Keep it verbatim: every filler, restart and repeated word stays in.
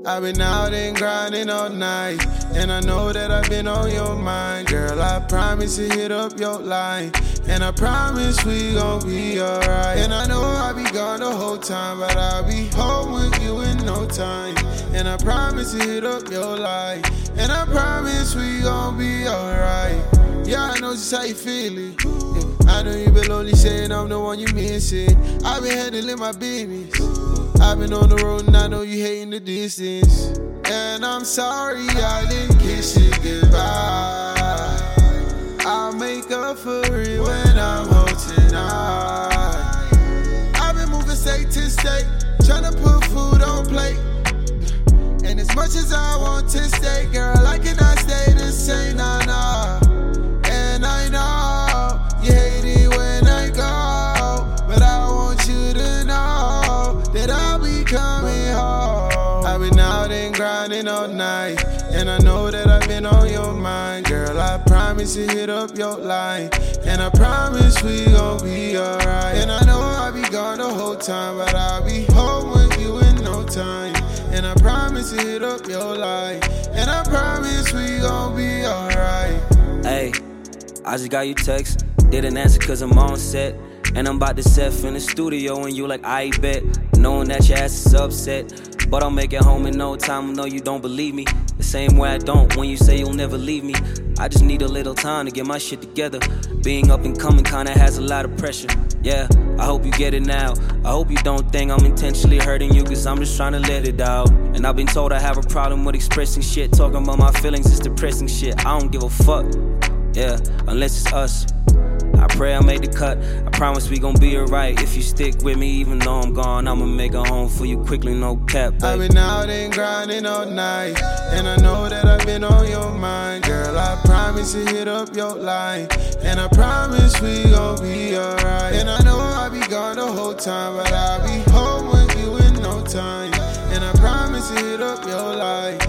I've been out and grinding all night, and I know that I've been on your mind. Girl, I promise to hit up your line, and I promise we gon' be alright. And I know I'll be gone the whole time, but I'll be home with you in no time. And I promise to hit up your line, and I promise we gon' be alright. Yeah, I know just how you feelin'. Yeah, I know you been lonely saying I'm the one you missing. I've been handling my business. I've been on the road and I know you hating the distance. And I'm sorry I didn't kiss you goodbye. I'll make up for it when I'm home tonight. I've been moving state to state, tryna put food on plate. And as much as I want to stay, girl, I cannot stay the same, nah, nah. And I know you hate it when I go, but I want you to know that I'll be coming home. I've been out and grinding all night, and I know that I've been on your mind. Girl, I promise to hit up your line, and I promise we gon' be alright. And I know I'll be gone the whole time, but I'll be home with you in no time. And I promise to hit up your line, and I promise we gon' be alright. Hey, I just got you text, didn't answer cause I'm on set. And I'm about to set in the studio and you like, I bet. Knowing that your ass is upset, but I'll make it home in no time. I know you don't believe me, the same way I don't when you say you'll never leave me. I just need a little time to get my shit together. Being up and coming kinda has a lot of pressure. Yeah, I hope you get it now. I hope you don't think I'm intentionally hurting you, cause I'm just trying to let it out. And I've been told I have a problem with expressing shit. Talking about my feelings is depressing shit. I don't give a fuck, yeah, unless it's us. I pray I made the cut, I promise we gon' be alright. If you stick with me even though I'm gone, I'ma make a home for you quickly, no cap, babe. I've been out and grinding all night, and I know that I've been on your mind. Girl, I promise to hit up your line, and I promise we gon' be alright. And I know I'll be gone the whole time, but I'll be home with you in no time. And I promise to hit up your line,